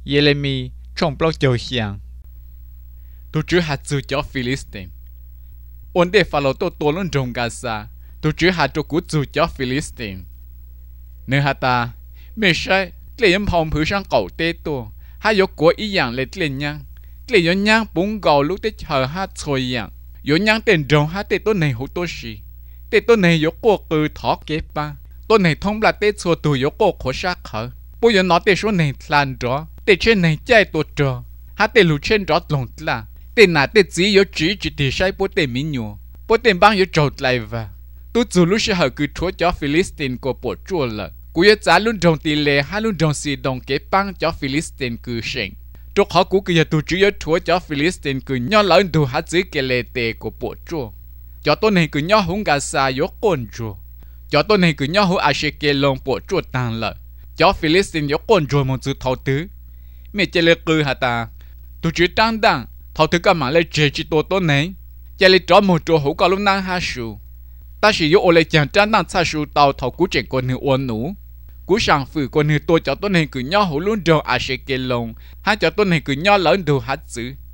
Jeremy trong bao giờ hiang tu chữ hạt chữ cho Philistine ổn để phá lỗ tổ luôn trong Gaza tu chữ hạt cho cú chữ cho Philistine nếu hạt ta mấy sai lấy những phong phú sang cầu tê tổ hay có của ý dạng lấy tiền nhang lấy những nhang bún gạo lúc tết chờ hát xoay dạng những nhang tiền trồng hát tết tổ này hữu tổ gì tết tổ này có của từ thọ kế ba tổ này thông là tết xua từ có của khó sát khởi bây giờ nói tết số này lan rõ tết trên này chạy tổ trò hát tết lũ trên rõ lồng là tết nào tết chỉ có chỉ tết sai bố tết mỹ nhổ bố tết băng có trâu lại và tôi dù lúc sẽ hỏi cứ chúa cho Philistine của bộ chúa là cú yêu trả luôn trong tỷ lệ hay luôn trong sự đồng kế băng cho Philistine cứ sinh trong họ cú cứ tu chủ yếu chúa cho Philistine cứ nhỏ lớn tu hát giữ cái lệ tệ của bộ chúa cho tôi này cứ nhỏ hung gà xa yếu con chúa cho tôi này cứ nhỏ hung Askelon bộ chúa tăng lợi cho Philistine yếu con chúa một sự thâu tứ mẹ chơi lệ cứ hả ta tu chủ tăng đẳng thâu tứ cả mạng lệ chế chỉ tôi này chơi lệ cho một chúa hữu cả lúc năng hát sưu ta chỉ có lấy chẳng trang năng xa sưu tàu thầu cú chuyện con nữ ôn nụ cú sang phử con nữ tôi cho tôi này cứ nhỏ hữu luôn đầu Askelon hay cho tôi này cứ nhỏ lớn đầu hát chữ